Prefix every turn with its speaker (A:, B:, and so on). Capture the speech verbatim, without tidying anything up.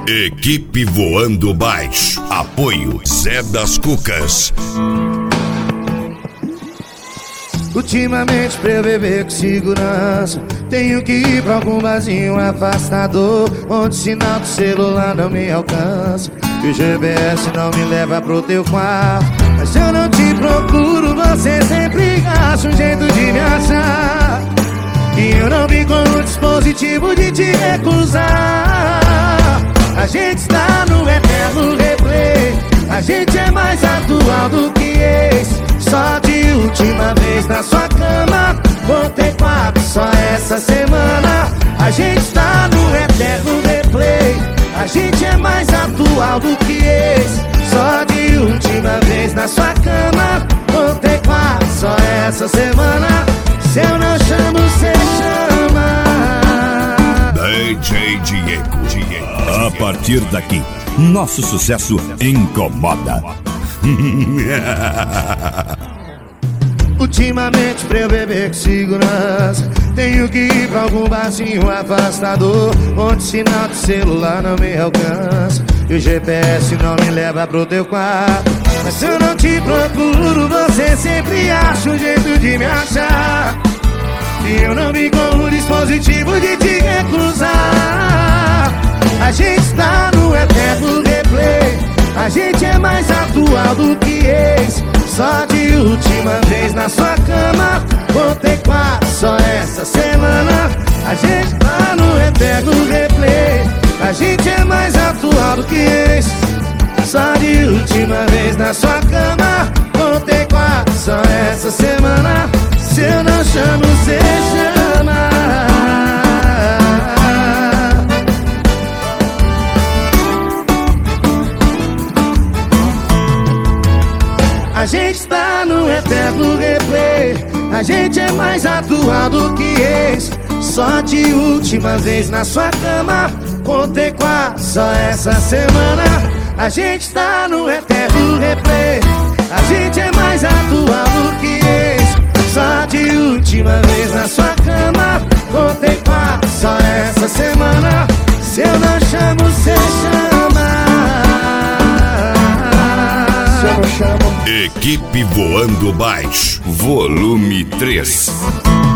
A: Equipe Voando Baixo. Apoio Zé das Cucas.
B: Ultimamente pra eu beber com segurança, tenho que ir pra algum barzinho afastador, onde o sinal do celular não me alcança e o G P S não me leva pro teu quarto. Mas eu não te procuro, você sempre acha um jeito de me achar, e eu não vim com o dispositivo de te recusar. A gente está no eterno replay, a gente é mais atual do que ex. Só de última vez na sua cama, contei quatro só essa semana. A gente está no eterno replay, a gente é mais atual do que ex. Só de última vez na sua cama, contei quatro só essa semana. Se eu não chamo, cê chama.
A: D J Diego, Diego.
C: A partir daqui, nosso sucesso incomoda.
B: Ultimamente pra eu beber com segurança, tenho que ir pra algum barzinho afastador, onde o sinal do celular não me alcança e o G P S não me leva pro teu quarto. Mas se eu não te procuro, você sempre acha um jeito de me achar, e eu não vim com o dispositivo de te recusar. A gente está no eterno replay, a gente é mais atual do que ex. Só de última vez na sua cama, contei quatro só essa semana. A gente tá no eterno replay, a gente é mais atual do que ex. Só de última vez na sua cama, contei quatro só essa semana. Se eu não chamo, cê chama. A gente tá no eterno replay, a gente é mais atual do que ex. Só de última vez na sua cama, contei quatro só essa semana. A gente tá no eterno replay, a gente é mais atual do que ex. Só de última vez na sua cama, contei quatro só essa semana. Se eu não chamo, cê chama. Se eu não chamo.
A: Equipe Voando Baixo, volume três.